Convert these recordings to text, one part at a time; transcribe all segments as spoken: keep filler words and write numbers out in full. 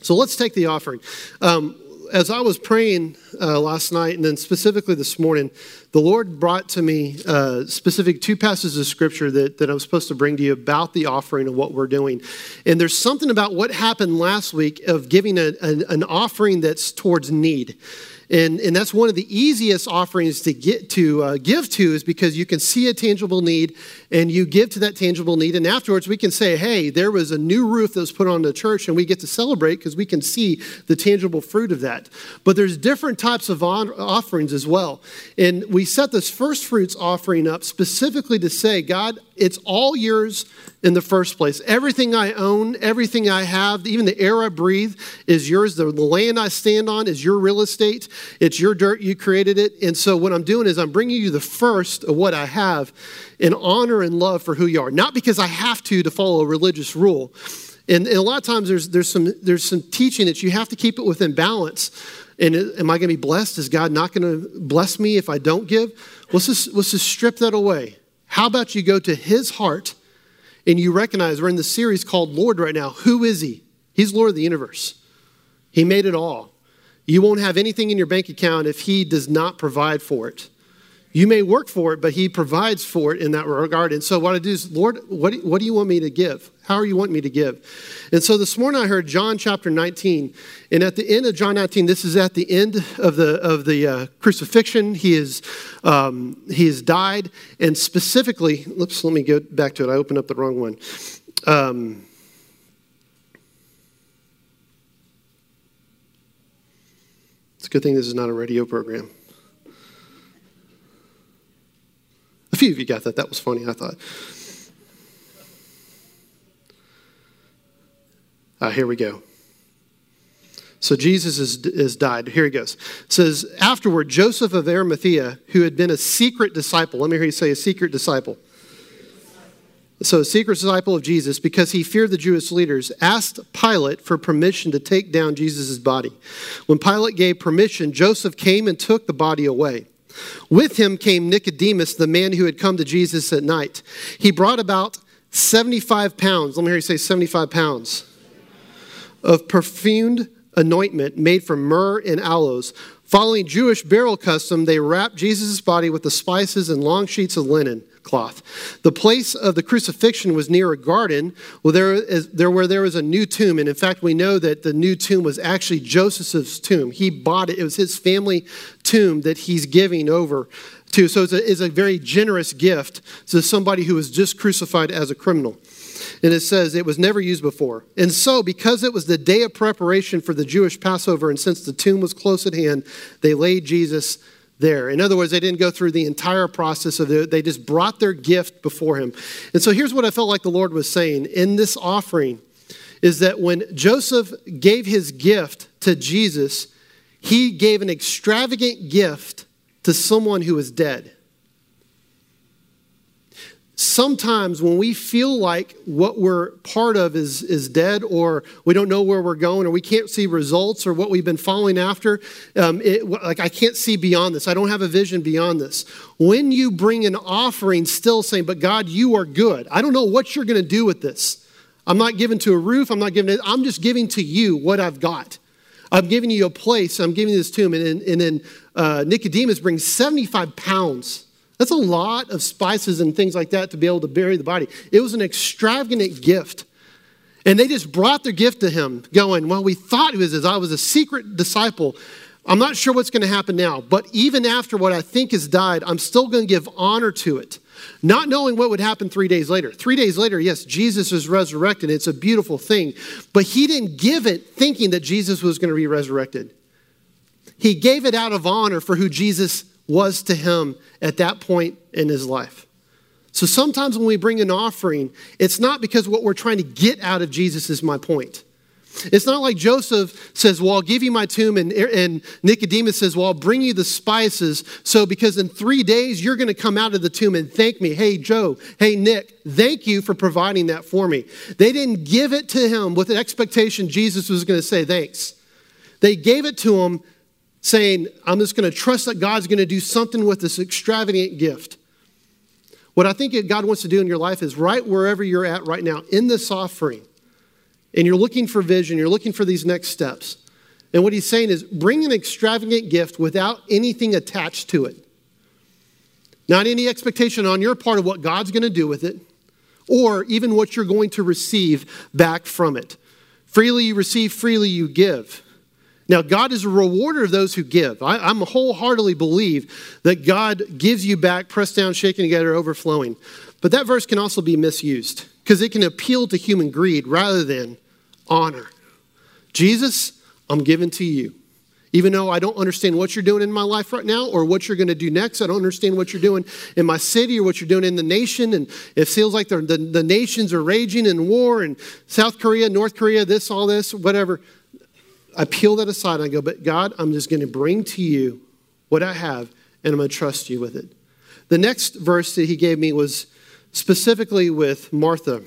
So let's take the offering. Um, as I was praying uh, last night, and then specifically this morning, the Lord brought to me uh, specific two passages of Scripture that, that I was supposed to bring to you about the offering and what we're doing. And there's something about what happened last week of giving a, an, an offering that's towards need. And, and that's one of the easiest offerings to get to uh, give to, is because you can see a tangible need and you give to that tangible need. And afterwards we can say, hey, there was a new roof that was put on the church, and we get to celebrate because we can see the tangible fruit of that. But there's different types of on- offerings as well. And we set this first fruits offering up specifically to say, God, it's all yours in the first place. Everything I own, everything I have, even the air I breathe is yours. The, the land I stand on is your real estate. It's your dirt. You created it. And so what I'm doing is I'm bringing you the first of what I have in honor and love for who you are. Not because I have to to follow a religious rule. And, and a lot of times there's there's some there's some teaching that you have to keep it within balance. And am I going to be blessed? Is God not going to bless me if I don't give? Let's just, let's just strip that away. How about you go to his heart and you recognize, we're in the series called Lord right now. Who is he? He's Lord of the universe. He made it all. You won't have anything in your bank account if he does not provide for it. You may work for it, but he provides for it in that regard. And so what I do is, Lord, what, what do you want me to give? How are you wanting me to give? And so this morning I heard John chapter nineteen. And at the end of John nineteen, this is at the end of the of the uh, crucifixion. He is um, he has died. And specifically, oops, let me go back to it. I opened up the wrong one. Um, it's a good thing this is not a radio program. A few of you got that. That was funny, I thought. Uh, here we go. So Jesus is, is died. Here he goes. It says, afterward, Joseph of Arimathea, who had been a secret disciple. Let me hear you say a secret disciple. So a secret disciple of Jesus, because he feared the Jewish leaders, asked Pilate for permission to take down Jesus' body. When Pilate gave permission, Joseph came and took the body away. With him came Nicodemus, the man who had come to Jesus at night. He brought about seventy-five pounds, let me hear you say seventy-five pounds, of perfumed anointment made from myrrh and aloes. Following Jewish burial custom, they wrapped Jesus' body with the spices and long sheets of linen cloth. The place of the crucifixion was near a garden where there, is, there, where there was a new tomb. And in fact, we know that the new tomb was actually Joseph's tomb. He bought it. It was his family tomb that he's giving over to. So it's a, it's a very generous gift to somebody who was just crucified as a criminal. And it says it was never used before. And so because it was the day of preparation for the Jewish Passover, and since the tomb was close at hand, they laid Jesus there. In other words, they didn't go through the entire process of it. They just brought their gift before him. And so here's what I felt like the Lord was saying in this offering, is that when Joseph gave his gift to Jesus, he gave an extravagant gift to someone who was dead. Sometimes when we feel like what we're part of is, is dead, or we don't know where we're going, or we can't see results or what we've been following after, um, it, like I can't see beyond this. I don't have a vision beyond this. When you bring an offering still saying, but God, you are good. I don't know what you're going to do with this. I'm not giving to a roof. I'm not giving it. I'm just giving to you what I've got. I'm giving you a place. I'm giving you this tomb. And, and, and then uh, Nicodemus brings seventy-five pounds. That's a lot of spices and things like that to be able to bury the body. It was an extravagant gift. And they just brought their gift to him going, well, we thought it was as I was a secret disciple. I'm not sure what's going to happen now. But even after what I think has died, I'm still going to give honor to it. Not knowing what would happen three days later. Three days later, yes, Jesus is resurrected. It's a beautiful thing. But he didn't give it thinking that Jesus was going to be resurrected. He gave it out of honor for who Jesus was to him at that point in his life. So sometimes when we bring an offering, it's not because what we're trying to get out of Jesus is my point. It's not like Joseph says, well, I'll give you my tomb, and, and Nicodemus says, well, I'll bring you the spices, so because in three days you're going to come out of the tomb and thank me. Hey, Joe, hey, Nick, thank you for providing that for me. They didn't give it to him with an expectation Jesus was going to say thanks. They gave it to him saying, I'm just going to trust that God's going to do something with this extravagant gift. What I think God wants to do in your life is right wherever you're at right now, in this offering, and you're looking for vision, you're looking for these next steps. And what he's saying is bring an extravagant gift without anything attached to it. Not any expectation on your part of what God's going to do with it, or even what you're going to receive back from it. Freely you receive, freely you give. Now, God is a rewarder of those who give. I, I'm wholeheartedly believe that God gives you back, pressed down, shaken together, overflowing. But that verse can also be misused because it can appeal to human greed rather than honor. Jesus, I'm giving to you. Even though I don't understand what you're doing in my life right now or what you're going to do next, I don't understand what you're doing in my city or what you're doing in the nation. And it feels like the, the, the nations are raging in war and South Korea, North Korea, this, all this, whatever. I peel that aside and I go, but God, I'm just going to bring to you what I have and I'm going to trust you with it. The next verse that he gave me was specifically with Martha.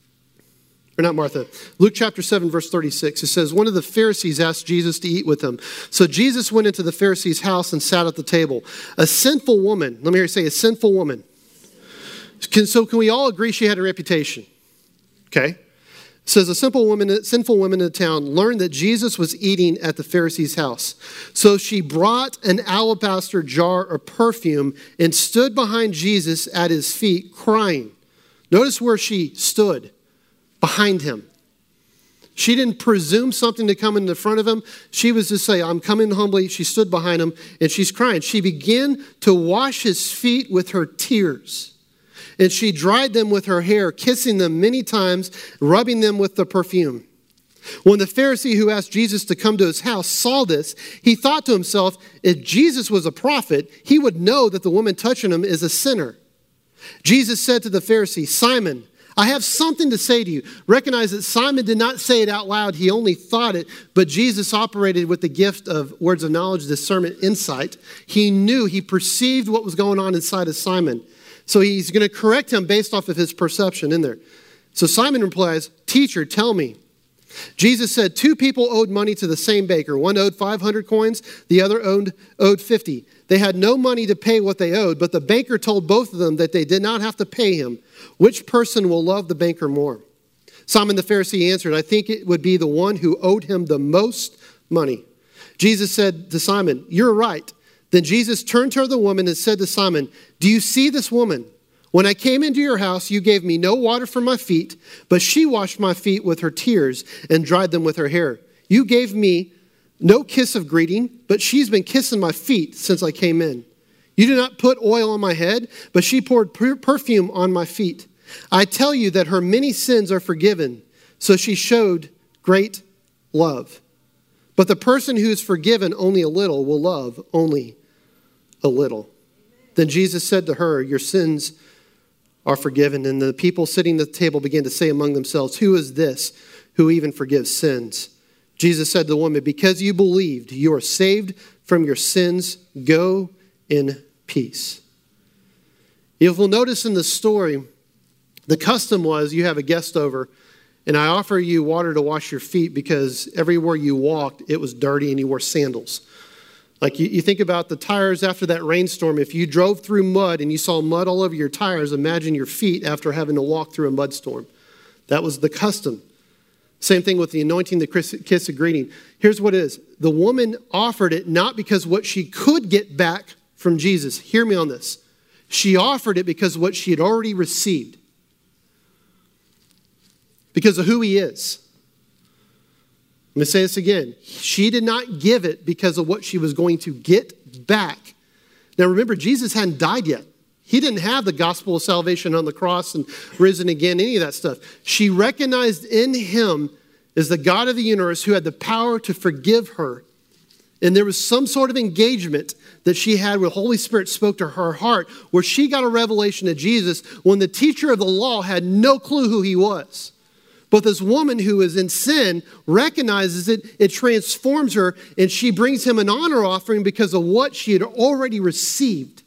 Or not Martha. Luke chapter seven, verse thirty-six. It says, one of the Pharisees asked Jesus to eat with him. So Jesus went into the Pharisee's house and sat at the table. A sinful woman. Let me hear you say, a sinful woman. Can, so can we all agree she had a reputation? Okay. It says, a simple woman, sinful woman in the town learned that Jesus was eating at the Pharisee's house. So she brought an alabaster jar of perfume and stood behind Jesus at his feet crying. Notice where she stood. Behind him. She didn't presume something to come in the front of him. She was just saying, I'm coming humbly. She stood behind him and she's crying. She began to wash his feet with her tears. And she dried them with her hair, kissing them many times, rubbing them with the perfume. When the Pharisee who asked Jesus to come to his house saw this, he thought to himself, if Jesus was a prophet, he would know that the woman touching him is a sinner. Jesus said to the Pharisee, Simon, I have something to say to you. Recognize that Simon did not say it out loud. He only thought it. But Jesus operated with the gift of words of knowledge, discernment, insight. He knew, he perceived what was going on inside of Simon. So he's going to correct him based off of his perception in there. So Simon replies, Teacher, tell me. Jesus said, two people owed money to the same baker. One owed five hundred coins, the other owed, owed fifty. They had no money to pay what they owed, but the banker told both of them that they did not have to pay him. Which person will love the banker more? Simon the Pharisee answered, I think it would be the one who owed him the most money. Jesus said to Simon, You're right. Then Jesus turned to the woman and said to Simon, Do you see this woman? When I came into your house, you gave me no water for my feet, but she washed my feet with her tears and dried them with her hair. You gave me no kiss of greeting, but she's been kissing my feet since I came in. You did not put oil on my head, but she poured per- perfume on my feet. I tell you that her many sins are forgiven, so she showed great love. But the person who is forgiven only a little will love only a little. Then Jesus said to her, Your sins are forgiven. And the people sitting at the table began to say among themselves, Who is this who even forgives sins? Jesus said to the woman, Because you believed, you are saved from your sins. Go in peace. If we'll notice in the story, the custom was you have a guest over and I offer you water to wash your feet because everywhere you walked, it was dirty and you wore sandals. Like you, you think about the tires after that rainstorm. If you drove through mud and you saw mud all over your tires, imagine your feet after having to walk through a mud storm. That was the custom. Same thing with the anointing, the kiss of greeting. Here's what it is. The woman offered it not because what she could get back from Jesus. Hear me on this. She offered it because what she had already received. Because of who he is. I'm going to say this again. She did not give it because of what she was going to get back. Now remember, Jesus hadn't died yet. He didn't have the gospel of salvation on the cross and risen again, any of that stuff. She recognized in him as the God of the universe who had the power to forgive her. And there was some sort of engagement that she had where the Holy Spirit spoke to her heart where she got a revelation of Jesus when the teacher of the law had no clue who he was. But this woman who is in sin recognizes it, it transforms her, and she brings him an honor offering because of what she had already received.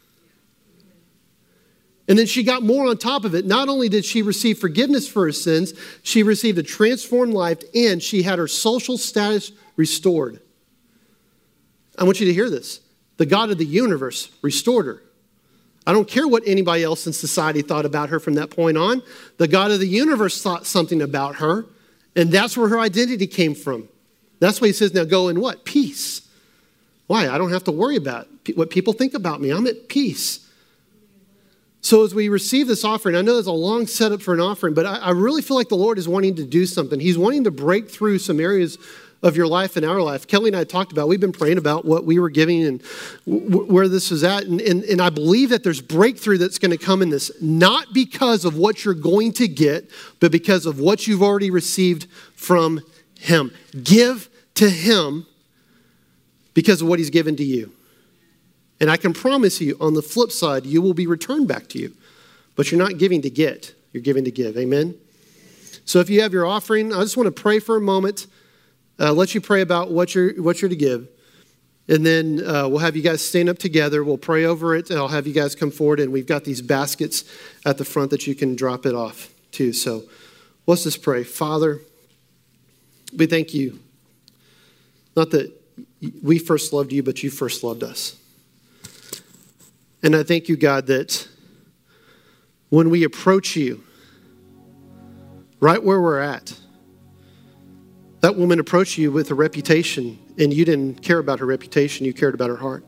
And then she got more on top of it. Not only did she receive forgiveness for her sins, she received a transformed life, and she had her social status restored. I want you to hear this. The God of the universe restored her. I don't care what anybody else in society thought about her from that point on. The God of the universe thought something about her, And that's where her identity came from. That's why he says, now go in what? Peace. Why? I don't have to worry about what people think about me. I'm at peace. So as we receive this offering, I know there's a long setup for an offering, but I, I really feel like the Lord is wanting to do something. He's wanting to break through some areas of your life and our life. Kelly and I talked about, we've been praying about what we were giving and w- where this is at. And, and, and I believe that there's breakthrough that's going to come in this, not because of what you're going to get, but because of what you've already received from him. Give to him because of what he's given to you. And I can promise you, on the flip side, you will be returned back to you. But you're not giving to get, you're giving to give. Amen? So if you have your offering, I just want to pray for a moment. Uh, let you pray about what you're, what you're to give. And then uh, we'll have you guys stand up together. We'll pray over it. And I'll have you guys come forward. And we've got these baskets at the front that you can drop it off to. So let's just pray. Father, we thank you. Not that we first loved you, but you first loved us. And I thank you, God, that when we approach you, right where we're at, that woman approached you with a reputation, and you didn't care about her reputation, you cared about her heart.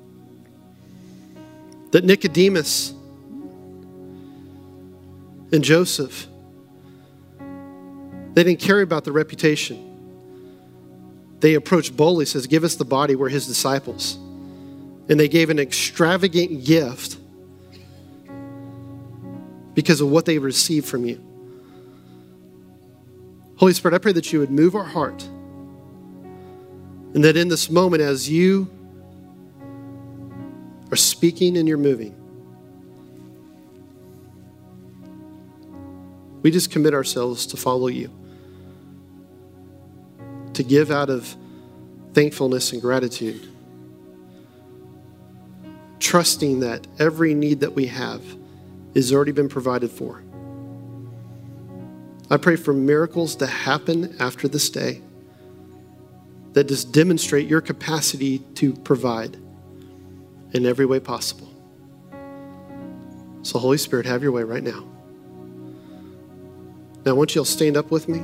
That Nicodemus and Joseph, they didn't care about the reputation. They approached boldly, says, give us the body, we're his disciples. And they gave an extravagant gift because of what they received from you. Holy Spirit, I pray that you would move our heart. And that in this moment, as you are speaking and you're moving, we just commit ourselves to follow you. To give out of thankfulness and gratitude. Trusting that every need that we have has already been provided for. I pray for miracles to happen after this day that just demonstrate your capacity to provide in every way possible. So Holy Spirit, have your way right now. Now I want you to stand up with me.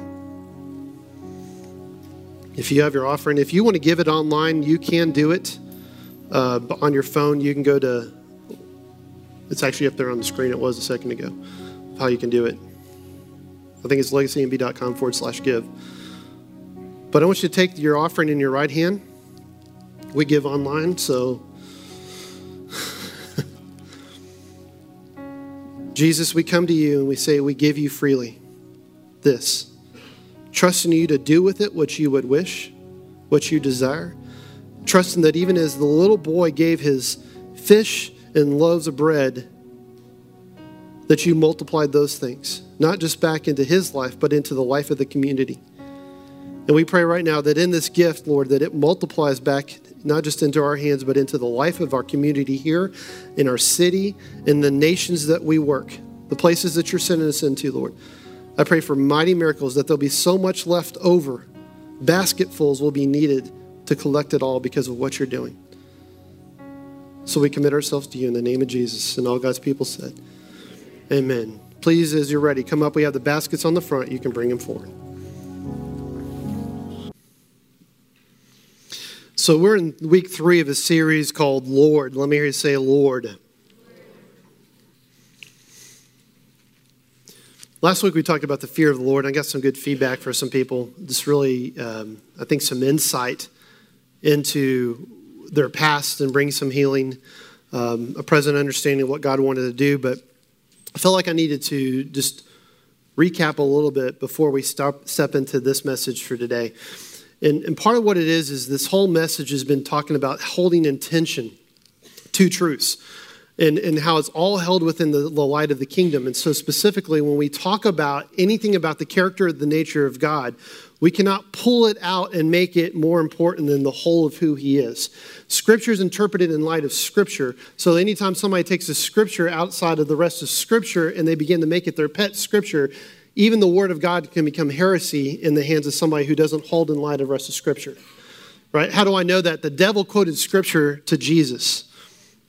If you have your offering, if you want to give it online, you can do it. Uh, on your phone, you can go to, it's actually up there on the screen, it was a second ago, how you can do it. I think it's legacynb.com forward slash give. But I want you to take your offering in your right hand. We give online, so Jesus, we come to you and we say we give you freely this. Trusting you to do with it what you would wish, what you desire. Trusting that even as the little boy gave his fish and loaves of bread, that you multiplied those things, not just back into his life, but into the life of the community. And we pray right now that in this gift, Lord, that it multiplies back, not just into our hands, but into the life of our community here, in our city, in the nations that we work, the places that you're sending us into, Lord. I pray for mighty miracles, that there'll be so much left over. Basketfuls will be needed to collect it all because of what you're doing. So we commit ourselves to you in the name of Jesus. And all God's people said, amen. Please, as you're ready, come up. We have the baskets on the front. You can bring them forward. So we're in week three of a series called Lord. Let me hear you say Lord. Last week we talked about the fear of the Lord. I got some good feedback for some people. Just really, um, I think, some insight into their past and bring some healing, um, a present understanding of what God wanted to do. But I felt like I needed to just recap a little bit before we stop, step into this message for today. And, and part of what it is, is this whole message has been talking about holding intention to truths and, and how it's all held within the, the light of the kingdom. And so specifically, when we talk about anything about the character or the nature of God, we cannot pull it out and make it more important than the whole of who he is. Scripture is interpreted in light of Scripture. So anytime somebody takes a Scripture outside of the rest of Scripture and they begin to make it their pet Scripture, even the Word of God can become heresy in the hands of somebody who doesn't hold in light of the rest of Scripture. Right? How do I know that? The devil quoted Scripture to Jesus.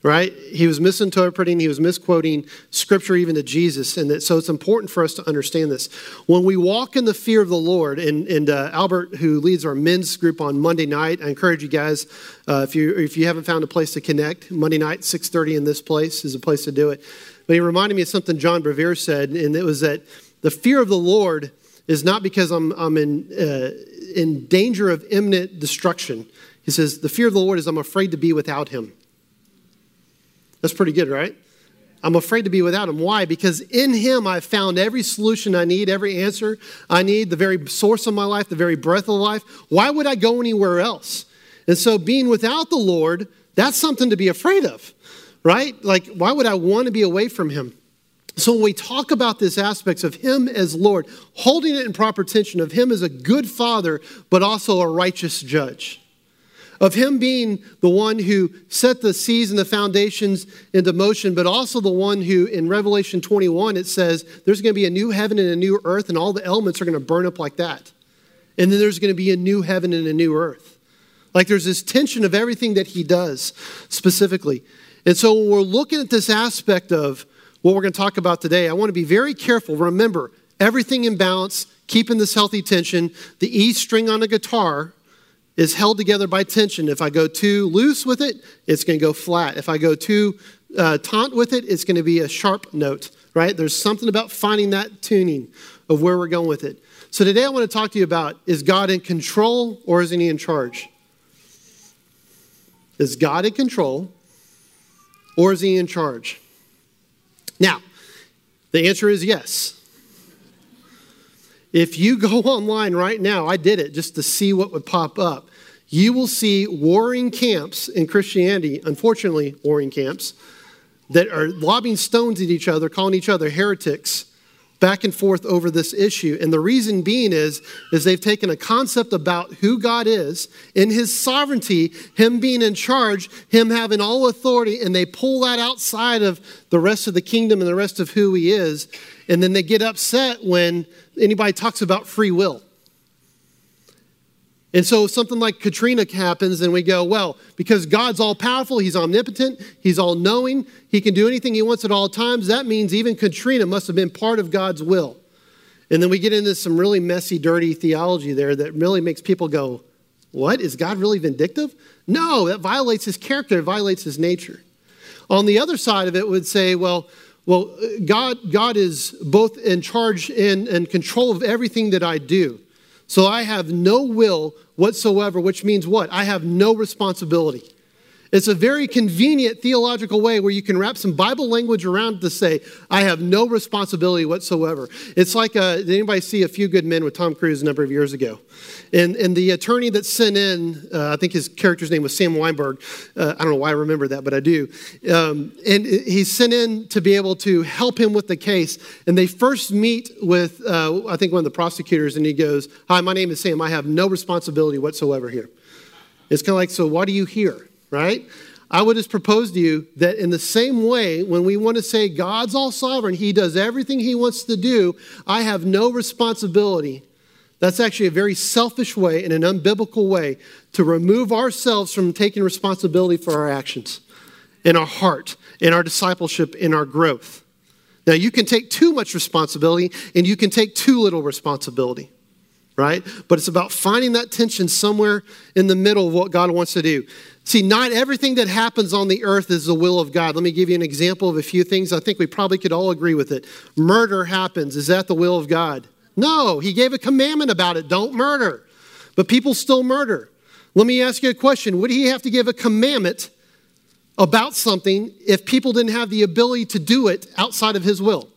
right? He was misinterpreting, he was misquoting scripture even to Jesus. And that, so it's important for us to understand this. When we walk in the fear of the Lord, and, and uh, Albert, who leads our men's group on Monday night, I encourage you guys, uh, if you if you haven't found a place to connect, Monday night, six thirty in this place is a place to do it. But he reminded me of something John Bevere said, and it was that the fear of the Lord is not because I'm, I'm in, uh, in danger of imminent destruction. He says, the fear of the Lord is I'm afraid to be without him. That's pretty good, right? I'm afraid to be without him. Why? Because in him I've found every solution I need, every answer I need, the very source of my life, the very breath of life. Why would I go anywhere else? And so being without the Lord, that's something to be afraid of, right? Like, why would I want to be away from him? So when we talk about this aspects of him as Lord, holding it in proper tension of him as a good father, but also a righteous judge. Of him being the one who set the seas and the foundations into motion, but also the one who, in Revelation twenty-one, it says there's going to be a new heaven and a new earth, and all the elements are going to burn up like that. And then there's going to be a new heaven and a new earth. Like there's this tension of everything that he does specifically. And so when we're looking at this aspect of what we're going to talk about today, I want to be very careful. Remember, everything in balance, keeping this healthy tension. The E string on a guitar is held together by tension. If I go too loose with it, it's going to go flat. If I go too uh, taut with it, it's going to be a sharp note, right? There's something about finding that tuning of where we're going with it. So today I want to talk to you about, is God in control or is he in charge? Is God in control or is he in charge? Now, the answer is yes. If you go online right now, I did it just to see what would pop up. You will see warring camps in Christianity, unfortunately warring camps, that are lobbing stones at each other, calling each other heretics, back and forth over this issue. And the reason being is, is they've taken a concept about who God is, in his sovereignty, him being in charge, him having all authority, and they pull that outside of the rest of the kingdom and the rest of who he is. And then they get upset when anybody talks about free will. And so something like Katrina happens and we go, well, because God's all powerful, he's omnipotent, he's all knowing, he can do anything he wants at all times. That means even Katrina must have been part of God's will. And then we get into some really messy, dirty theology there that really makes people go, what? Is God really vindictive? No, that violates his character, it violates his nature. On the other side of it would say, well, well, God, God is both in charge and, and control of everything that I do. So I have no will whatsoever, which means what? I have no responsibility. It's a very convenient theological way where you can wrap some Bible language around to say, I have no responsibility whatsoever. It's like, uh, did anybody see A Few Good Men with Tom Cruise a number of years ago? And, and the attorney that sent in, uh, I think his character's name was Sam Weinberg. Uh, I don't know why I remember that, but I do. Um, and he's sent in to be able to help him with the case. And they first meet with, uh, I think, one of the prosecutors, and he goes, hi, my name is Sam. I have no responsibility whatsoever here. It's kind of like, so why do you here? Right? I would just propose to you that in the same way, when we want to say God's all sovereign, he does everything he wants to do, I have no responsibility. That's actually a very selfish way and an unbiblical way to remove ourselves from taking responsibility for our actions, in our heart, in our discipleship, in our growth. Now, you can take too much responsibility and you can take too little responsibility. Right? But it's about finding that tension somewhere in the middle of what God wants to do. See, not everything that happens on the earth is the will of God. Let me give you an example of a few things. I think we probably could all agree with it. Murder happens. Is that the will of God? No, he gave a commandment about it. Don't murder. But people still murder. Let me ask you a question. Would he have to give a commandment about something if people didn't have the ability to do it outside of his will?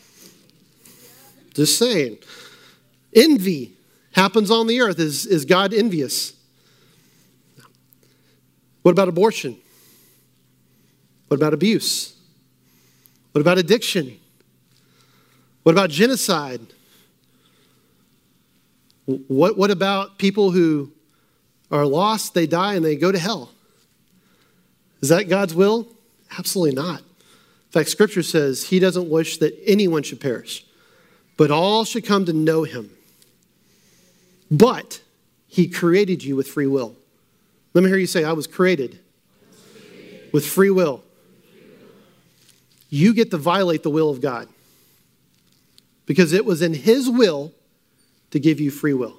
Just saying. Envy happens on the earth. Is, is God envious? What about abortion? What about abuse? What about addiction? What about genocide? What, what about people who are lost, they die, and they go to hell? Is that God's will? Absolutely not. In fact, Scripture says he doesn't wish that anyone should perish, but all should come to know him. But he created you with free will. Let me hear you say, I was created with free will. you get to violate the will of God. Because it was in his will to give you free will.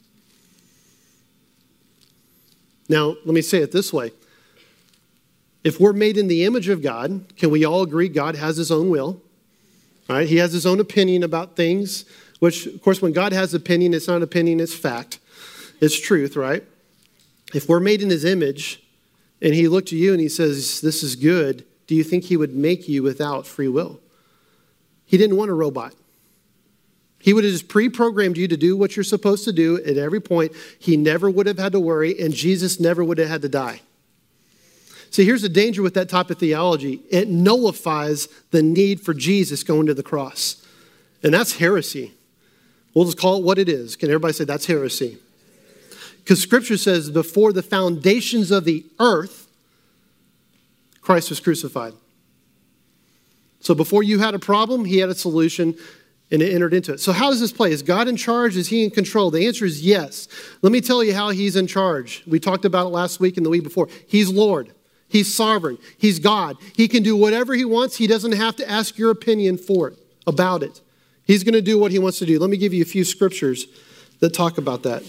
Now, let me say it this way. If we're made in the image of God, can we all agree God has his own will? Right? He has his own opinion about things, which, of course, when God has opinion, it's not opinion, it's fact. It's truth, right? If we're made in his image, and he looked at you and he says, this is good, do you think he would make you without free will? He didn't want a robot. He would have just pre-programmed you to do what you're supposed to do at every point. He never would have had to worry, and Jesus never would have had to die. See, here's the danger with that type of theology. It nullifies the need for Jesus going to the cross. And that's heresy. We'll just call it what it is. Can everybody say that's heresy? Because Scripture says before the foundations of the earth, Christ was crucified. So before you had a problem, he had a solution, and it entered into it. So how does this play? Is God in charge? Is he in control? The answer is yes. Let me tell you how he's in charge. We talked about it last week and the week before. He's Lord. He's sovereign. He's God. He can do whatever he wants. He doesn't have to ask your opinion for it, about it. He's going to do what he wants to do. Let me give you a few scriptures that talk about that.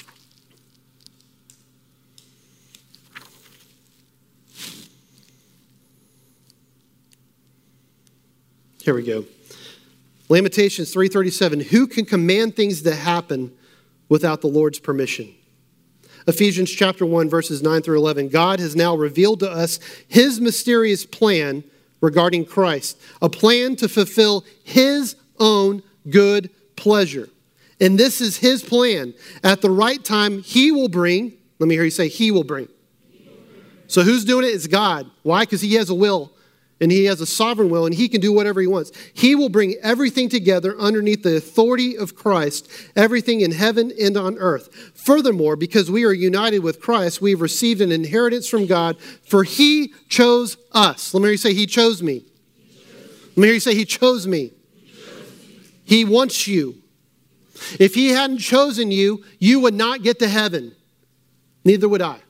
Here we go. Lamentations three thirty-seven. Who can command things to happen without the Lord's permission? Ephesians chapter one, verses nine through eleven. God has now revealed to us his mysterious plan regarding Christ, a plan to fulfill his own good pleasure. And this is his plan. At the right time, he will bring, let me hear you say, he will bring. So who's doing it? It's God. Why? Because he has a will. And he has a sovereign will, and he can do whatever he wants. He will bring everything together underneath the authority of Christ, everything in heaven and on earth. Furthermore, because we are united with Christ, we have received an inheritance from God, for he chose us. Let me hear you say, he chose me. Let me hear you say, he chose me. He wants you. If he hadn't chosen you, you would not get to heaven. Neither would I.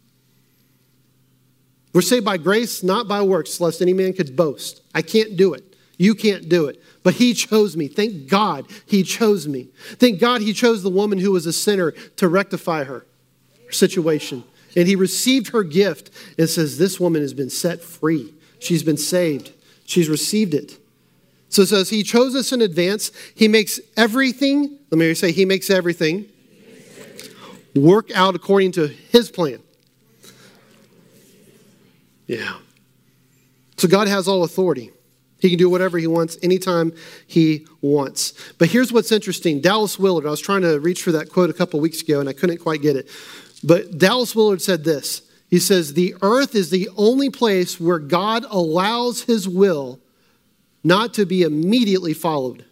We're saved by grace, not by works, lest any man could boast. I can't do it. You can't do it. But he chose me. Thank God he chose me. Thank God he chose the woman who was a sinner to rectify her, her situation. And he received her gift and says, this woman has been set free. She's been saved. She's received it. So it says he chose us in advance. He makes everything, let me say, he makes everything work out according to his plan. Yeah. So God has all authority. He can do whatever he wants, anytime he wants. But here's what's interesting. Dallas Willard, I was trying to reach for that quote a couple weeks ago, and I couldn't quite get it. But Dallas Willard said this. He says, the earth is the only place where God allows his will not to be immediately followed.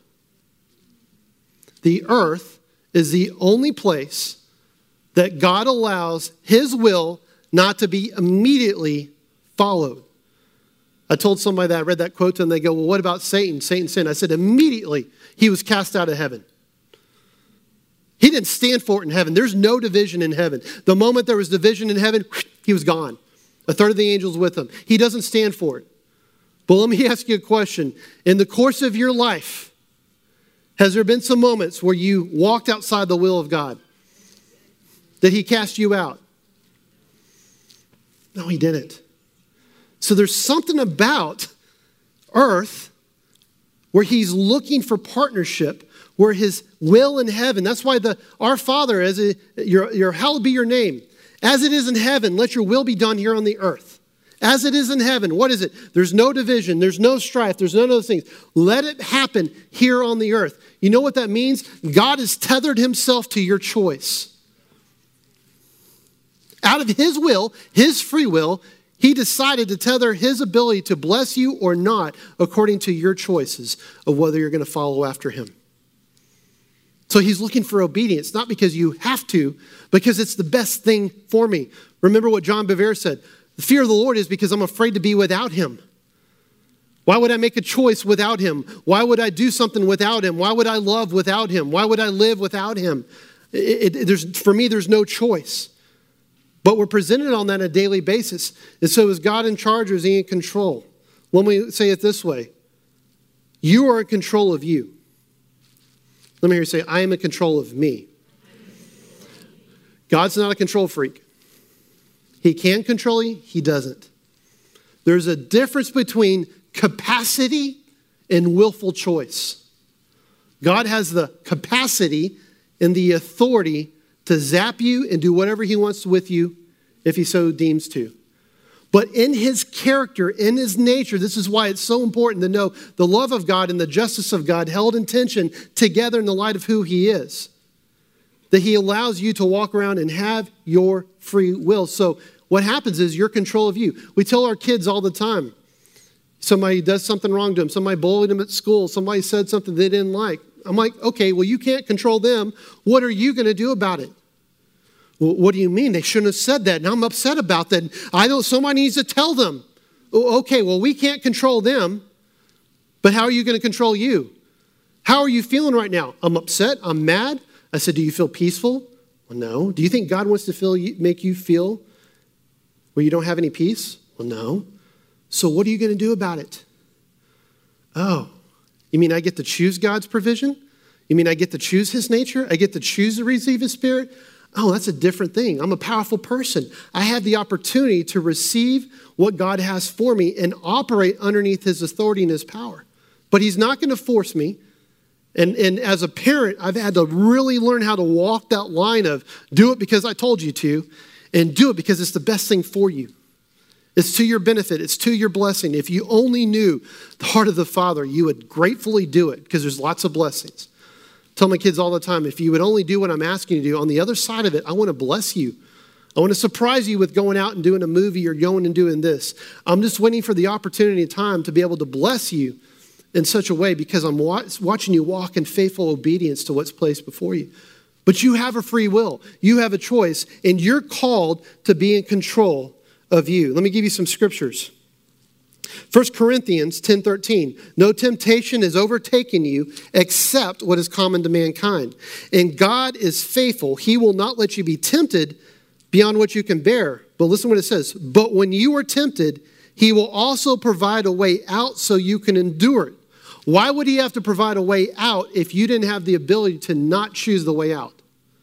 The earth is the only place that God allows his will not to be immediately followed. I told somebody that I read that quote and they go, well, what about Satan? Satan sinned. I said, immediately he was cast out of heaven. He didn't stand for it in heaven. There's no division in heaven. The moment there was division in heaven, he was gone. A third of the angels with him. He doesn't stand for it. But let me ask you a question. In the course of your life, has there been some moments where you walked outside the will of God? Did he cast you out? No, he didn't. So there's something about earth where he's looking for partnership, where his will in heaven, that's why the our Father, as a, your, your hallowed be your name. As it is in heaven, let your will be done here on the earth. As it is in heaven, what is it? There's no division, there's no strife, there's none of those things. Let it happen here on the earth. You know what that means? God has tethered himself to your choice. Out of his will, his free will, he decided to tether his ability to bless you or not according to your choices of whether you're going to follow after him. So he's looking for obedience, not because you have to, because it's the best thing for me. Remember what John Bevere said, the fear of the Lord is because I'm afraid to be without him. Why would I make a choice without him? Why would I do something without him? Why would I love without him? Why would I live without him? It, it, there's, for me, there's no choice. But we're presented on that on a daily basis. And so is God in charge or is he in control? Let me say it this way. You are in control of you. Let me hear you say, I am in control of me. God's not a control freak. He can control you. He doesn't. There's a difference between capacity and willful choice. God has the capacity and the authority to zap you and do whatever he wants with you if he so deems to. But in his character, in his nature, this is why it's so important to know the love of God and the justice of God held in tension together in the light of who he is. That he allows you to walk around and have your free will. So what happens is you're control of you. We tell our kids all the time, somebody does something wrong to them, somebody bullied them at school, somebody said something they didn't like. I'm like, okay, well, you can't control them. What are you going to do about it? Well, what do you mean? They shouldn't have said that. Now I'm upset about that. I don't, somebody needs to tell them. Okay, well, we can't control them, but how are you going to control you? How are you feeling right now? I'm upset. I'm mad. I said, do you feel peaceful? Well, no. Do you think God wants to feel you, make you feel where you don't have any peace? Well, no. So what are you going to do about it? Oh, you mean I get to choose God's provision? You mean I get to choose his nature? I get to choose to receive his spirit? Oh, that's a different thing. I'm a powerful person. I have the opportunity to receive what God has for me and operate underneath his authority and his power. But he's not going to force me. And, and as a parent, I've had to really learn how to walk that line of do it because I told you to, and do it because it's the best thing for you. It's to your benefit. It's to your blessing. If you only knew the heart of the Father, you would gratefully do it because there's lots of blessings. I tell my kids all the time, if you would only do what I'm asking you to do, on the other side of it, I want to bless you. I want to surprise you with going out and doing a movie or going and doing this. I'm just waiting for the opportunity and time to be able to bless you in such a way because I'm watching you walk in faithful obedience to what's placed before you. But you have a free will. You have a choice, and you're called to be in control of you. Let me give you some scriptures. First Corinthians ten thirteen. No temptation has overtaken you except what is common to mankind. And God is faithful. He will not let you be tempted beyond what you can bear. But listen what it says. But when you are tempted, he will also provide a way out so you can endure it. Why would he have to provide a way out if you didn't have the ability to not choose the way out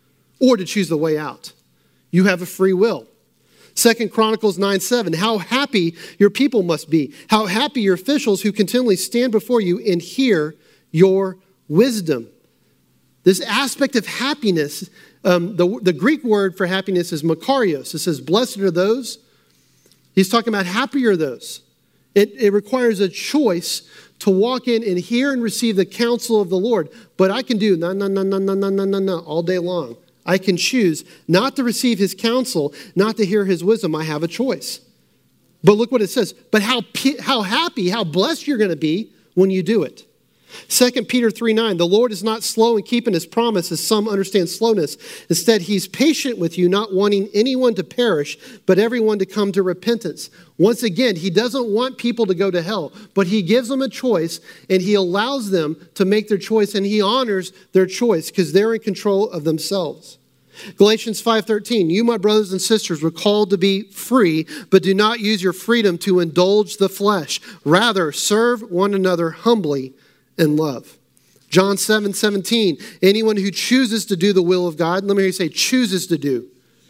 or to choose the way out? You have a free will. Second Chronicles nine seven, how happy your people must be. How happy your officials who continually stand before you and hear your wisdom. This aspect of happiness, um, the, the Greek word for happiness is makarios. It says, blessed are those. He's talking about happy are those. It, it requires a choice to walk in and hear and receive the counsel of the Lord. But I can do no, no, no, no, no, no, no, no, no, all day long. I can choose not to receive his counsel, not to hear his wisdom. I have a choice. But look what it says. But how, how happy, how blessed you're going to be when you do it. Second Peter three nine, the Lord is not slow in keeping his promise, as some understand slowness. Instead, he's patient with you, not wanting anyone to perish, but everyone to come to repentance. Once again, he doesn't want people to go to hell, but he gives them a choice, and he allows them to make their choice, and he honors their choice because they're in control of themselves. Galatians five thirteen, you, my brothers and sisters, were called to be free, but do not use your freedom to indulge the flesh. Rather, serve one another humbly in love. John seven seventeen, anyone who chooses to do the will of God, let me hear you say chooses to do.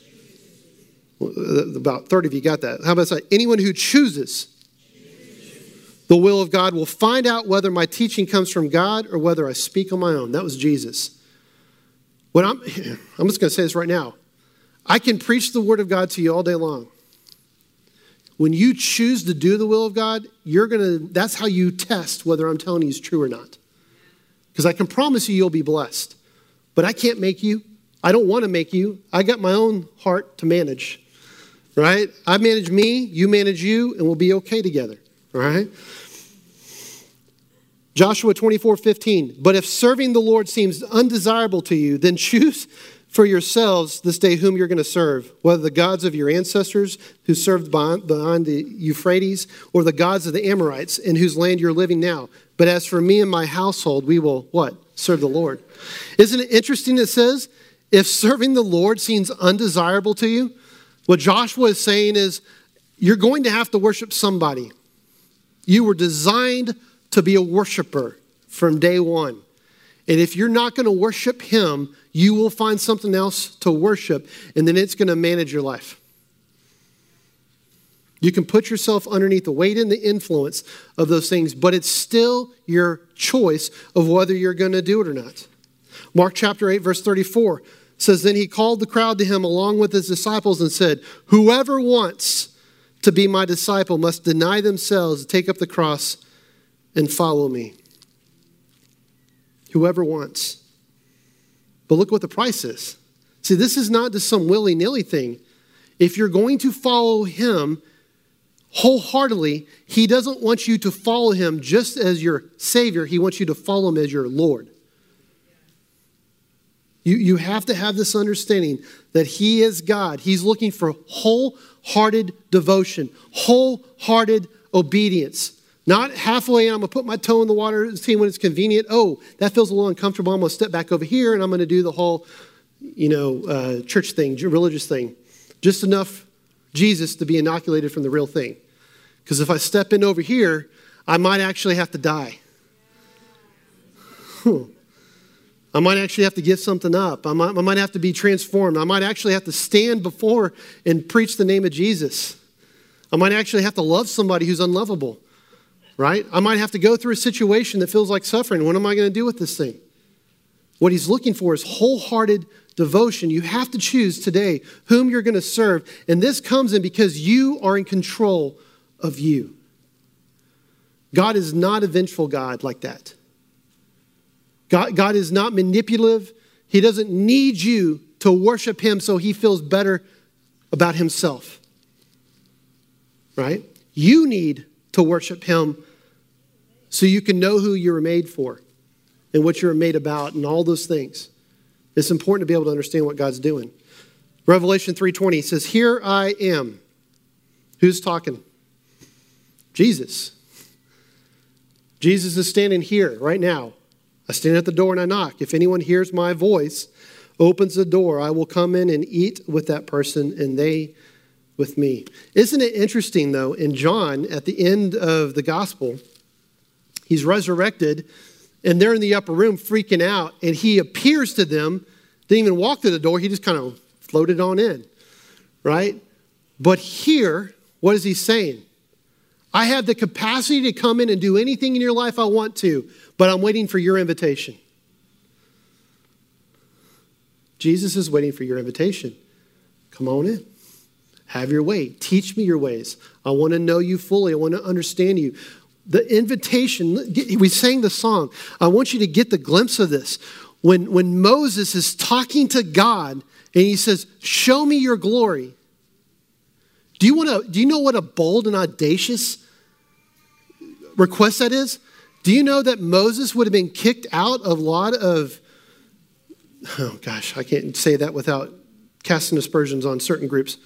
Well, about thirty of you got that. How about that? Anyone who chooses the will of God will find out whether my teaching comes from God or whether I speak on my own. That was Jesus. When I'm, I'm just going to say this right now. I can preach the word of God to you all day long. When you choose to do the will of God, you're going to, that's how you test whether I'm telling you is true or not. Because I can promise you you'll be blessed. But I can't make you. I don't want to make you. I got my own heart to manage. Right? I manage me, you manage you, and we'll be okay together. All right? Joshua twenty-four fifteen. But if serving the Lord seems undesirable to you, then choose for yourselves this day whom you're going to serve, whether the gods of your ancestors who served behind the Euphrates or the gods of the Amorites in whose land you're living now. But as for me and my household, we will, what? Serve the Lord. Isn't it interesting it says, if serving the Lord seems undesirable to you, what Joshua is saying is, you're going to have to worship somebody. You were designed to be a worshiper from day one. And if you're not going to worship him, you will find something else to worship, and then it's going to manage your life. You can put yourself underneath the weight and the influence of those things, but it's still your choice of whether you're going to do it or not. Mark chapter eight, verse thirty-four says, then he called the crowd to him along with his disciples and said, whoever wants to be my disciple must deny themselves, take up the cross, and follow me. Whoever wants. But look what the price is. See, this is not just some willy-nilly thing. If you're going to follow him wholeheartedly, he doesn't want you to follow him just as your Savior. He wants you to follow him as your Lord. You, you have to have this understanding that he is God. He's looking for wholehearted devotion, wholehearted obedience. Not halfway, I'm going to put my toe in the water, see when it's convenient. Oh, that feels a little uncomfortable. I'm going to step back over here and I'm going to do the whole, you know, uh, church thing, religious thing. Just enough Jesus to be inoculated from the real thing. Because if I step in over here, I might actually have to die. Huh. I might actually have to give something up. I might, I might have to be transformed. I might actually have to stand before and preach the name of Jesus. I might actually have to love somebody who's unlovable, right? I might have to go through a situation that feels like suffering. What am I going to do with this thing? What he's looking for is wholehearted devotion. You have to choose today whom you're going to serve. And this comes in because you are in control of you. God is not a vengeful God like that. God, God is not manipulative. He doesn't need you to worship him so he feels better about himself. Right? You need to worship him so you can know who you were made for and what you were made about and all those things. It's important to be able to understand what God's doing. Revelation three twenty says, here I am. Who's talking? Jesus. Jesus is standing here right now. I stand at the door and I knock. If anyone hears my voice, opens the door, I will come in and eat with that person and they with me. Isn't it interesting, though, in John, at the end of the gospel, he's resurrected and they're in the upper room freaking out and he appears to them, didn't even walk to the door, he just kind of floated on in, right? But here, what is he saying? I have the capacity to come in and do anything in your life I want to, but I'm waiting for your invitation. Jesus is waiting for your invitation. Come on in. Have your way. Teach me your ways. I want to know you fully. I want to understand you. The invitation, we sang the song. I want you to get the glimpse of this. When, when Moses is talking to God and he says, show me your glory. Do you want to, do you know what a bold and audacious request that is? Do you know that Moses would have been kicked out of a lot of, oh gosh, I can't say that without casting aspersions on certain groups.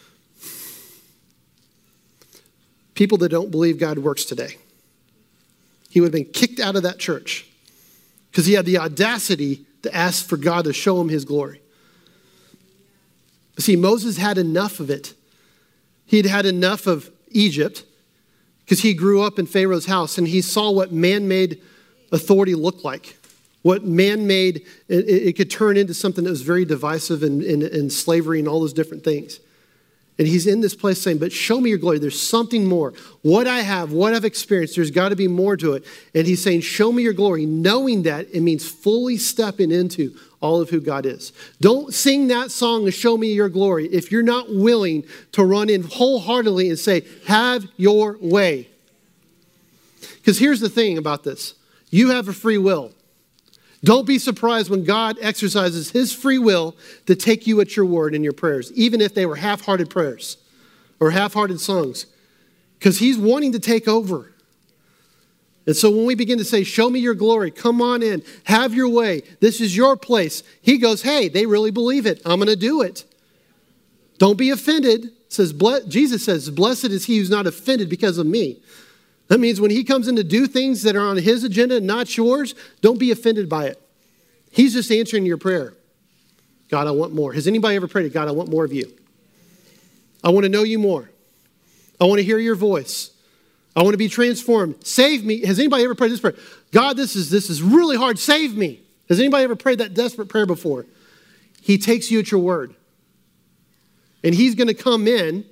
People that don't believe God works today. He would have been kicked out of that church because he had the audacity to ask for God to show him his glory. But see, Moses had enough of it. He'd had enough of Egypt because he grew up in Pharaoh's house and he saw what man-made authority looked like. What man-made, it, it could turn into something that was very divisive and, and, and slavery and all those different things. And he's in this place saying, but show me your glory. There's something more. What I have, what I've experienced, there's got to be more to it. And he's saying, show me your glory. Knowing that, it means fully stepping into all of who God is. Don't sing that song to show me your glory if you're not willing to run in wholeheartedly and say, have your way. Because here's the thing about this. You have a free will. Don't be surprised when God exercises his free will to take you at your word in your prayers, even if they were half-hearted prayers or half-hearted songs, because he's wanting to take over. And so when we begin to say, show me your glory, come on in, have your way, this is your place, he goes, hey, they really believe it. I'm going to do it. Don't be offended. Says Jesus says, blessed is he who's not offended because of me. That means when he comes in to do things that are on his agenda and not yours, don't be offended by it. He's just answering your prayer. God, I want more. Has anybody ever prayed, God, I want more of you. I want to know you more. I want to hear your voice. I want to be transformed. Save me. Has anybody ever prayed this prayer? God, this is, this is really hard. Save me. Has anybody ever prayed that desperate prayer before? He takes you at your word. And he's going to come in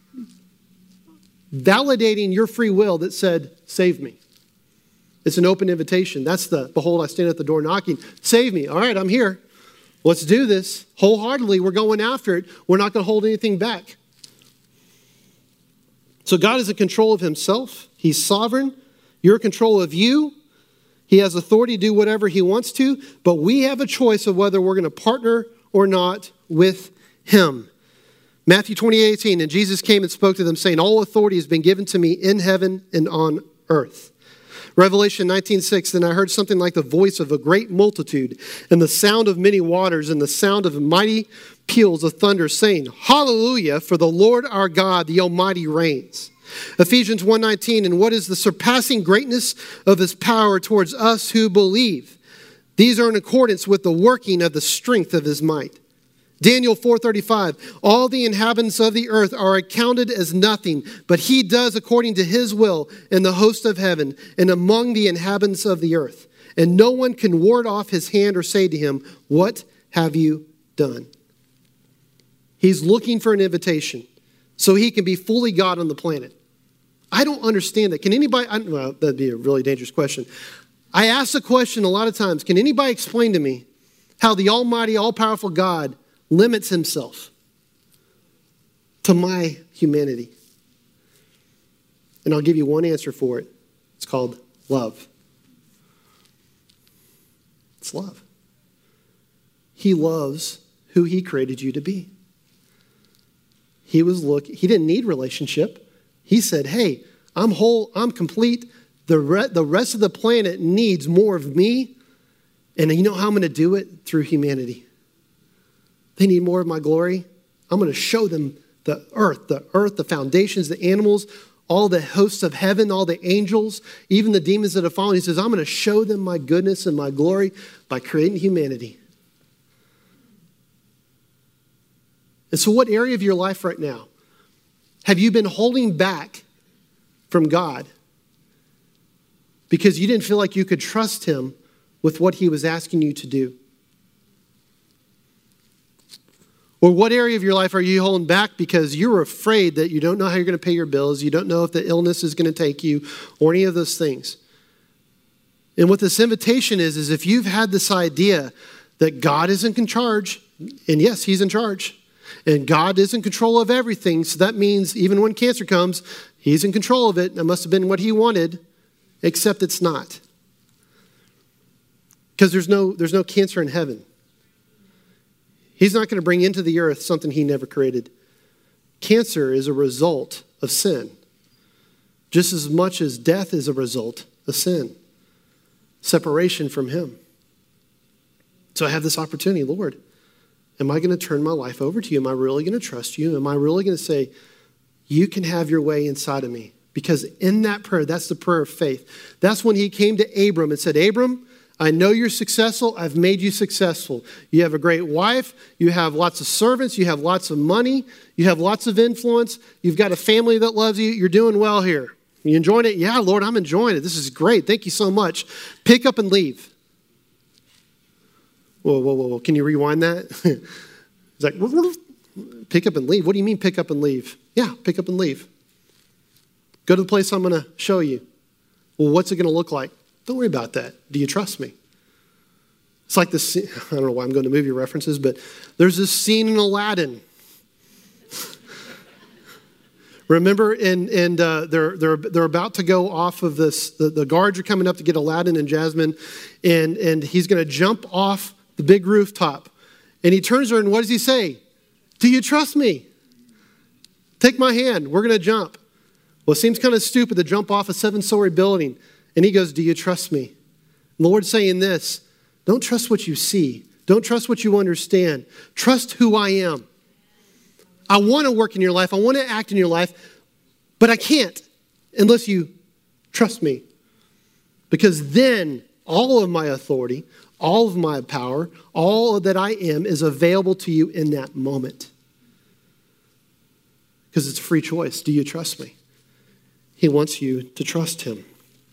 validating your free will that said, save me. It's an open invitation. That's the, behold, I stand at the door knocking. Save me. All right, I'm here. Let's do this. Wholeheartedly, we're going after it. We're not going to hold anything back. So God is in control of himself. He's sovereign. You're in control of you. He has authority to do whatever he wants to, but we have a choice of whether we're going to partner or not with him. Matthew twenty-eight eighteen, and Jesus came and spoke to them, saying, all authority has been given to me in heaven and on earth. Revelation nineteen six, then I heard something like the voice of a great multitude, and the sound of many waters, and the sound of mighty peals of thunder, saying, hallelujah, for the Lord our God, the Almighty reigns. Ephesians one nineteen, and what is the surpassing greatness of his power towards us who believe? These are in accordance with the working of the strength of his might. Daniel four thirty-five, all the inhabitants of the earth are accounted as nothing, but he does according to his will in the host of heaven and among the inhabitants of the earth. And no one can ward off his hand or say to him, what have you done? He's looking for an invitation so he can be fully God on the planet. I don't understand that. Can anybody, I, well, that'd be a really dangerous question. I ask the question a lot of times, can anybody explain to me how the almighty, all-powerful God limits himself to my humanity? And I'll give you one answer for it. It's called love. It's love. He loves who he created you to be. He was look. He didn't need relationship. He said, hey, I'm whole, I'm complete. The, re- the rest of the planet needs more of me. And you know how I'm going to do it? Through humanity. They need more of my glory. I'm going to show them the earth, the earth, the foundations, the animals, all the hosts of heaven, all the angels, even the demons that have fallen. He says, I'm going to show them my goodness and my glory by creating humanity. And so what area of your life right now have you been holding back from God because you didn't feel like you could trust him with what he was asking you to do? Or what area of your life are you holding back because you're afraid that you don't know how you're going to pay your bills, you don't know if the illness is going to take you, or any of those things? And what this invitation is, is if you've had this idea that God is in charge, and yes, he's in charge, and God is in control of everything, so that means even when cancer comes, he's in control of it. That must have been what he wanted, except it's not. Because there's no, there's no cancer in heaven. He's not going to bring into the earth something he never created. Cancer is a result of sin, just as much as death is a result of sin. Separation from him. So I have this opportunity, Lord, am I going to turn my life over to you? Am I really going to trust you? Am I really going to say, you can have your way inside of me? Because in that prayer, that's the prayer of faith. That's when he came to Abram and said, Abram, I know you're successful. I've made you successful. You have a great wife. You have lots of servants. You have lots of money. You have lots of influence. You've got a family that loves you. You're doing well here. You enjoying it? Yeah, Lord, I'm enjoying it. This is great. Thank you so much. Pick up and leave. Whoa, whoa, whoa, whoa. Can you rewind that? It's like, pick up and leave. What do you mean pick up and leave? Yeah, pick up and leave. Go to the place I'm going to show you. Well, what's it going to look like? Don't worry about that. Do you trust me? It's like this, I don't know why I'm going to movie references, but there's this scene in Aladdin. Remember, and and uh, they're they're they're about to go off of this. The, the guards are coming up to get Aladdin and Jasmine, and and he's going to jump off the big rooftop, and he turns her and what does he say? Do you trust me? Take my hand. We're going to jump. Well, it seems kind of stupid to jump off a seven-story building, and he goes, "Do you trust me?" And the Lord's saying this: don't trust what you see. Don't trust what you understand. Trust who I am. I want to work in your life. I want to act in your life, but I can't unless you trust me. Because then all of my authority, all of my power, all that I am is available to you in that moment. Because it's a free choice. Do you trust me? He wants you to trust him.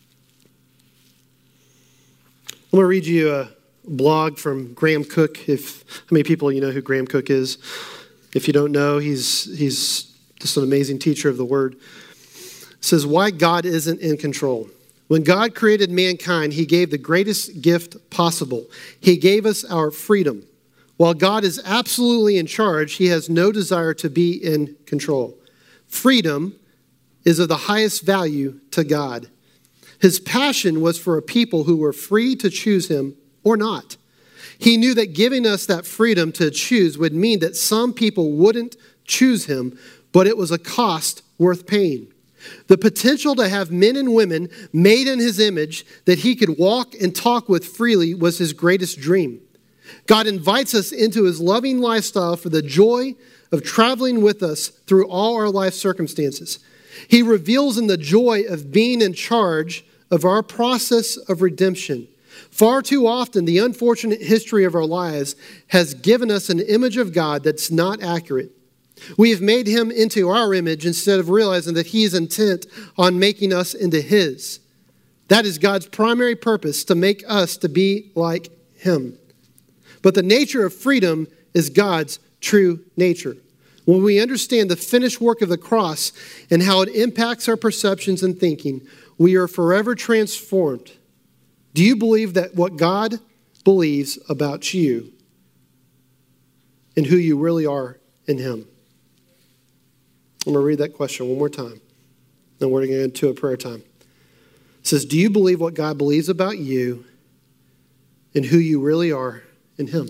I'm going to read you a blog from Graham Cook. If how many people you know who Graham Cook is? If you don't know, he's he's just an amazing teacher of the word. It says, why God isn't in control. When God created mankind, he gave the greatest gift possible. He gave us our freedom. While God is absolutely in charge, he has no desire to be in control. Freedom is of the highest value to God. His passion was for a people who were free to choose him or not. He knew that giving us that freedom to choose would mean that some people wouldn't choose him, but it was a cost worth paying. The potential to have men and women made in his image that he could walk and talk with freely was his greatest dream. God invites us into his loving lifestyle for the joy of traveling with us through all our life circumstances. He reveals in the joy of being in charge of our process of redemption. Far too often, the unfortunate history of our lives has given us an image of God that's not accurate. We have made him into our image instead of realizing that he is intent on making us into his. That is God's primary purpose, to make us to be like him. But the nature of freedom is God's true nature. When we understand the finished work of the cross and how it impacts our perceptions and thinking, we are forever transformed. Do you believe that what God believes about you and who you really are in him? I'm going to read that question one more time. Then we're going to get into a prayer time. It says, do you believe what God believes about you and who you really are in him?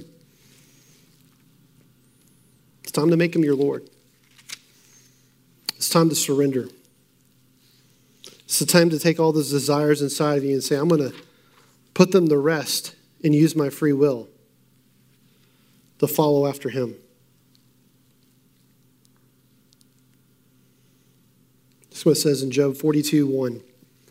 It's time to make him your Lord. It's time to surrender. It's the time to take all those desires inside of you and say, I'm going to put them to rest and use my free will to follow after him. This is what it says in Job forty-two one.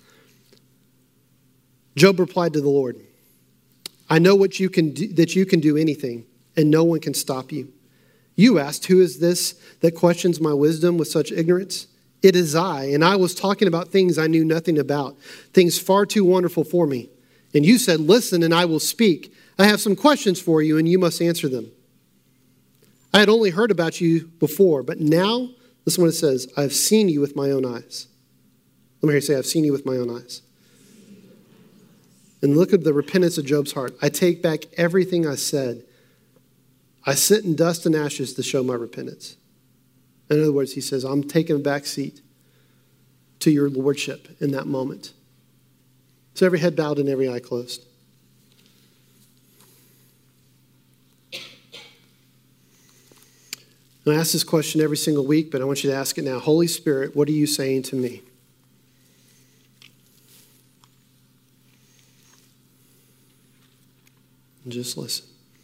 Job replied to the Lord, I know what you can do, that you can do anything, and no one can stop you. You asked, who is this that questions my wisdom with such ignorance? It is I, and I was talking about things I knew nothing about, things far too wonderful for me. And you said, listen, and I will speak. I have some questions for you, and you must answer them. I had only heard about you before, but now, listen what it says, I have seen you with my own eyes. Let me hear you say, I've seen you with my own eyes. And look at the repentance of Job's heart. I take back everything I said. I sit in dust and ashes to show my repentance. In other words, he says, I'm taking a back seat to your lordship in that moment. So every head bowed and every eye closed. And I ask this question every single week, but I want you to ask it now. Holy Spirit, what are you saying to me? And just listen.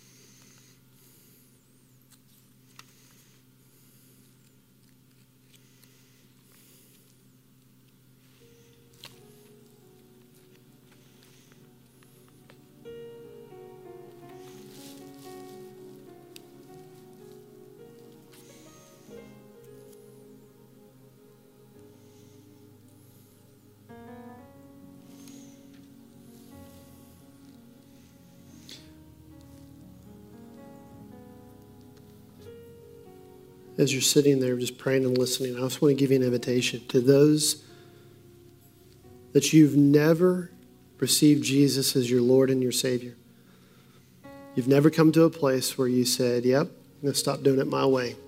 As you're sitting there just praying and listening, I just want to give you an invitation to those that you've never received Jesus as your Lord and your Savior. You've never come to a place where you said, yep, I'm going to stop doing it my way.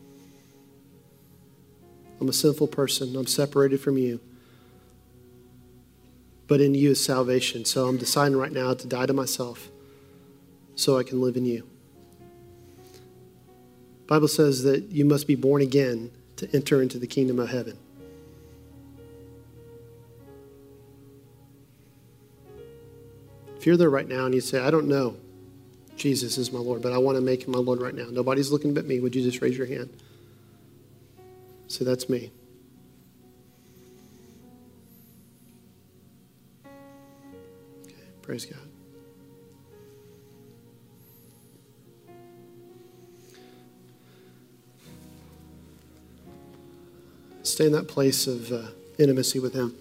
I'm a sinful person. I'm separated from you. But in you is salvation. So I'm deciding right now to die to myself so I can live in you. The Bible says that you must be born again to enter into the kingdom of heaven. If you're there right now and you say, I don't know Jesus is my Lord, but I want to make him my Lord right now. Nobody's looking but me. Would you just raise your hand? Say, that's me. Okay, praise God. Stay in that place of uh, intimacy with him.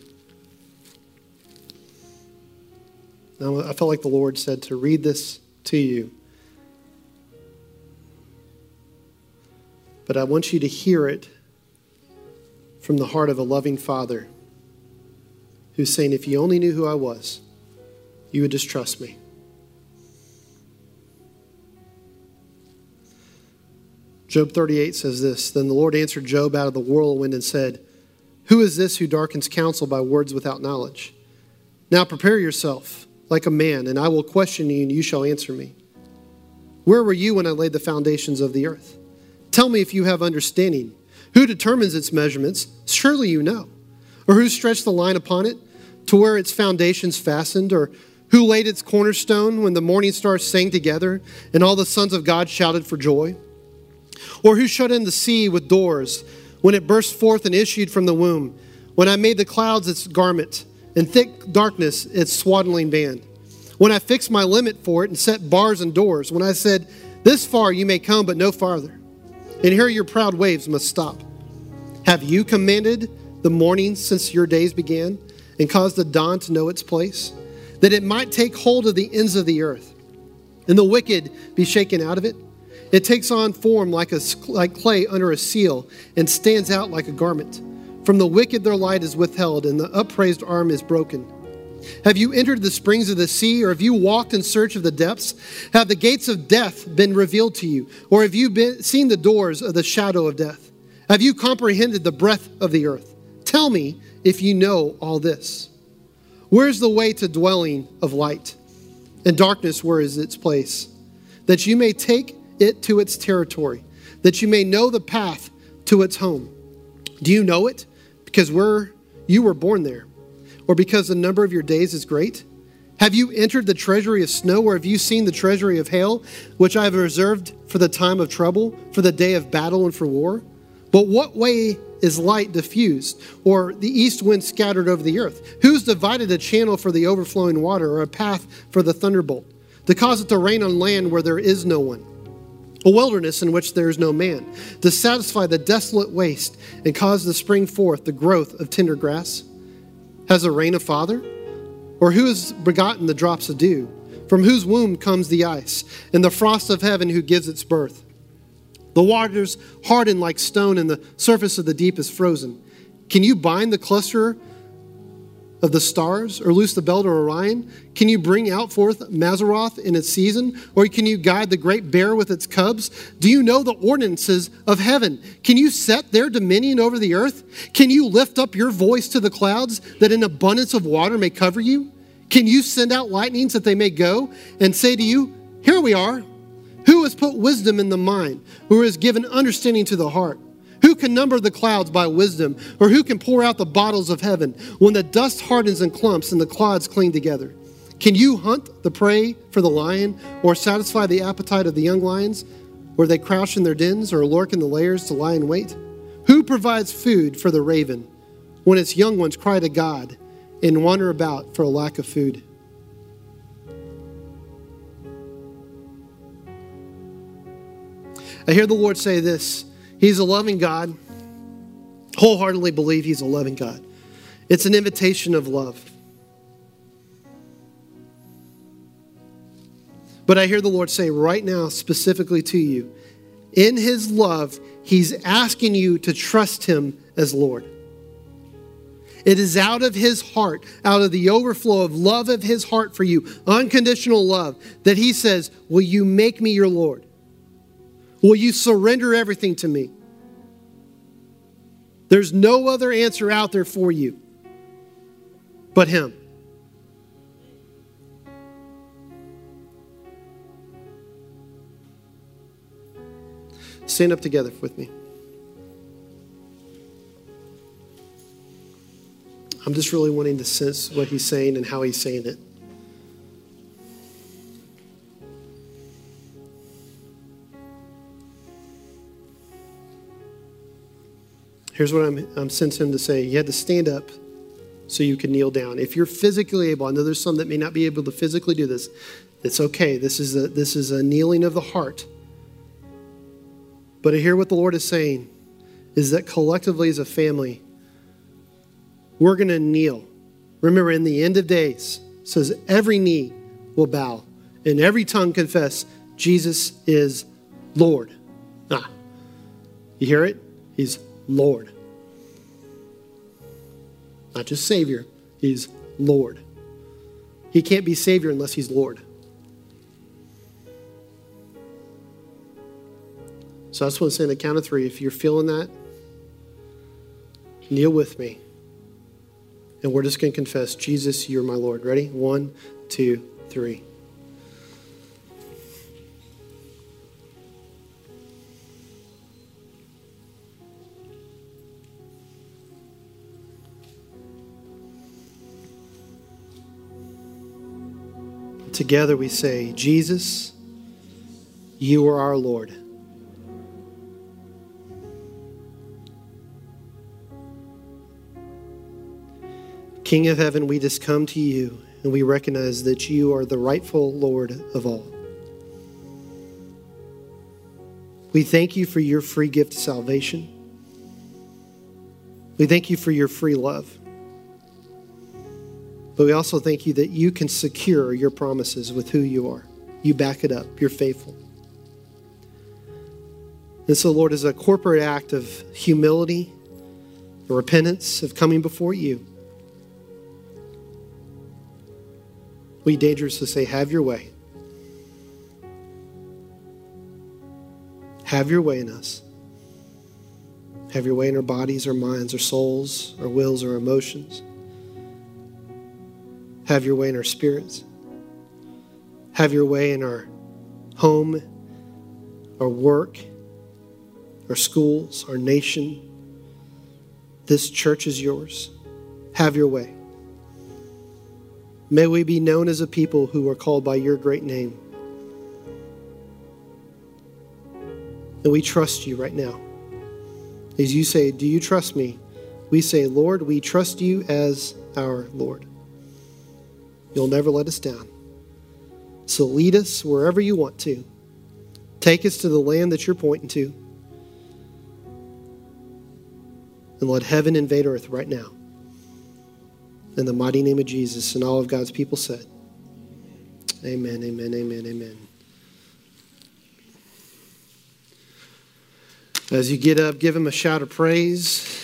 Now, I felt like the Lord said to read this to you. But I want you to hear it from the heart of a loving Father who's saying, if you only knew who I was, you would just trust me. Job thirty-eight says this, then the Lord answered Job out of the whirlwind and said, who is this who darkens counsel by words without knowledge? Now prepare yourself like a man, and I will question you, and you shall answer me. Where were you when I laid the foundations of the earth? Tell me if you have understanding. Who determines its measurements? Surely you know. Or who stretched the line upon it to where its foundations fastened? Or who laid its cornerstone when the morning stars sang together and all the sons of God shouted for joy? Or who shut in the sea with doors when it burst forth and issued from the womb? When I made the clouds its garment and thick darkness its swaddling band? When I fixed my limit for it and set bars and doors? When I said, this far you may come, but no farther. And here your proud waves must stop. Have you commanded the morning since your days began and caused the dawn to know its place, that it might take hold of the ends of the earth and the wicked be shaken out of it? It takes on form like a like clay under a seal and stands out like a garment. From the wicked their light is withheld and the upraised arm is broken. Have you entered the springs of the sea, or have you walked in search of the depths? Have the gates of death been revealed to you, or have you been, seen the doors of the shadow of death? Have you comprehended the breadth of the earth? Tell me if you know all this. Where is the way to dwelling of light? And darkness, where is its place? That you may take it to its territory, that you may know the path to its home. Do you know it? Because where you were born there, or because the number of your days is great? Have you entered the treasury of snow, or have you seen the treasury of hail, which I have reserved for the time of trouble, for the day of battle and for war? But what way is light diffused, or the east wind scattered over the earth? Who's divided a channel for the overflowing water, or a path for the thunderbolt, to cause it to rain on land where there is no one, a wilderness in which there is no man, to satisfy the desolate waste and cause to spring forth the growth of tender grass? Has the rain a father? Or who has begotten the drops of dew? From whose womb comes the ice, and the frost of heaven who gives its birth? The waters harden like stone, and the surface of the deep is frozen. Can you bind the cluster of the stars, or loose the belt of Orion? Can you bring out forth Mazzaroth in its season? Or can you guide the great bear with its cubs? Do you know the ordinances of heaven? Can you set their dominion over the earth? Can you lift up your voice to the clouds, that an abundance of water may cover you? Can you send out lightnings that they may go and say to you, here we are? Who has put wisdom in the mind? Who has given understanding to the heart? Who can number the clouds by wisdom? Or who can pour out the bottles of heaven when the dust hardens in clumps and the clods cling together? Can you hunt the prey for the lion, or satisfy the appetite of the young lions, where they crouch in their dens or lurk in the lairs to lie in wait? Who provides food for the raven when its young ones cry to God and wander about for a lack of food? I hear the Lord say this. He's a loving God. Wholeheartedly believe he's a loving God. It's an invitation of love. But I hear the Lord say right now, specifically to you, in his love, he's asking you to trust him as Lord. It is out of his heart, out of the overflow of love of his heart for you, unconditional love, that he says, will you make me your Lord? Will you surrender everything to me? There's no other answer out there for you but him. Stand up together with me. I'm just really wanting to sense what he's saying and how he's saying it. Here's what I'm, I'm sensing him to say. You had to stand up so you can kneel down. If you're physically able, I know there's some that may not be able to physically do this. It's okay. This is a, this is a kneeling of the heart. But I hear what the Lord is saying is that collectively as a family, we're going to kneel. Remember, in the end of days, it says every knee will bow and every tongue confess Jesus is Lord. Ah, you hear it? He's Lord. Not just Savior, he's Lord. He can't be Savior unless he's Lord. So I just want to say on the count of three, if you're feeling that, kneel with me. And we're just going to confess, Jesus, you're my Lord. Ready? One, two, three. Together we say, Jesus, you are our Lord. King of heaven, we just come to you and we recognize that you are the rightful Lord of all. We thank you for your free gift of salvation. We thank you for your free love. But we also thank you that you can secure your promises with who you are. You back it up. You're faithful. And so, Lord, as a corporate act of humility, repentance, of coming before you, we dangerously say, have your way. Have your way in us. Have your way in our bodies, our minds, our souls, our wills, our emotions. Have your way in our spirits. Have your way in our home, our work, our schools, our nation. This church is yours. Have your way. May we be known as a people who are called by your great name. And we trust you right now. As you say, do you trust me? We say, Lord, we trust you as our Lord. You'll never let us down. So lead us wherever you want to. Take us to the land that you're pointing to. And let heaven invade earth right now. In the mighty name of Jesus, and all of God's people said, amen, amen, amen, amen. As you get up, give him a shout of praise.